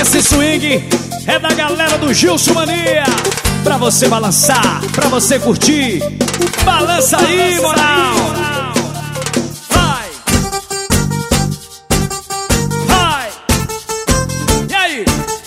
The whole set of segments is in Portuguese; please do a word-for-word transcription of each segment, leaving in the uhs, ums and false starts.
Esse swing é da galera do Gilson Mania. Pra você balançar, pra você curtir. Balança aí, moral. Vai. Vai. E aí?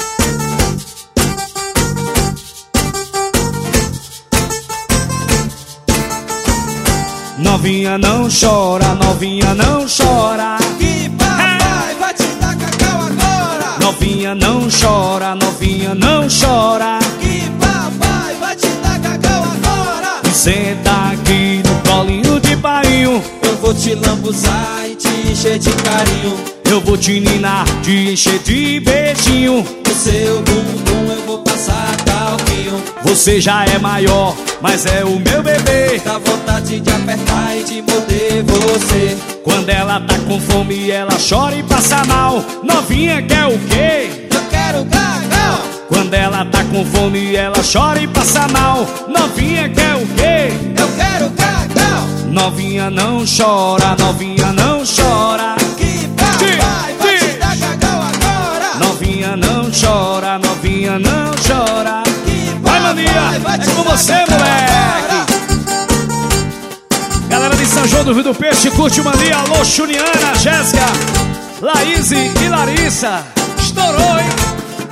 Novinha não chora, novinha não chora. Que papai vai te dar cacau agora. Novinha não chora, novinha não chora. Que papai vai te dar cacau agora. Senta aqui no colinho de bainho. Eu vou te lambuzar e te encher de carinho. Eu vou te ninar, te encher de beijinho. No seu bumbum eu vou passar calquinho. Você já é maior, mas é o meu bebê. Dá vontade de apertar e de morder você. Quando ela tá com fome, ela chora e passa mal. Novinha quer o quê? Eu quero cacau. Quando ela tá com fome, ela chora e passa mal. Novinha quer o quê? Eu quero cacau. Novinha não chora, novinha não chora. Que papai vai te dar cacau agora. Novinha não chora, novinha não chora. Que Vai, Mania, vai é te com dar você, cacau moleque. agora. Galera de São João do Rio do Peixe, curte o Mania. Alô, Chuniana, Jéssica, Laís e Larissa. Estourou, hein?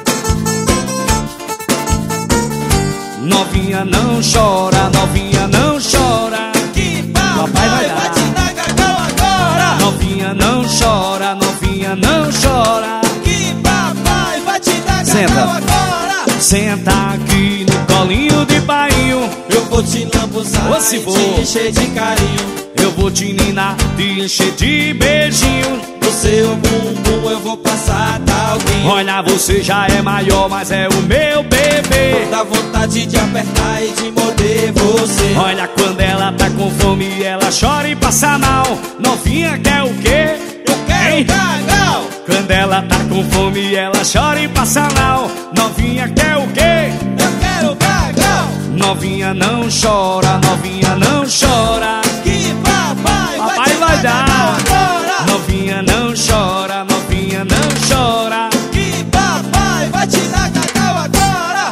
Novinha não chora, novinha não chora. Que papai vai, vai te dar cacau agora. Novinha não chora, novinha não chora. Que papai vai te dar Senta. cacau agora. Senta aqui no colinho de bainho. Eu vou te lambuzar Ô, se e vou. te encher de carinho. Eu vou te ninar, te encher de beijinho. No seu bumbum eu vou passar talquinho. Olha, você já é maior, mas é o meu bebê. Dá vontade de apertar e de morder você. Olha, quando ela tá com fome, ela chora e passa mal. Novinha quer o quê? Eu quero Hein? cacau. Quando ela tá com fome, ela chora e passa mal. Novinha quer o quê? Eu quero cacau. Novinha não chora, novinha não chora. Que papai, Papai vai te vai dar dar. cacau agora. Novinha não chora, novinha não chora. Que papai vai te dar cacau agora.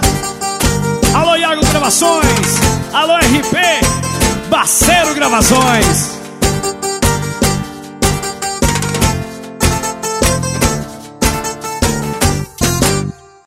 Alô, Iago Gravações. Alô, R P Parceiro Gravações.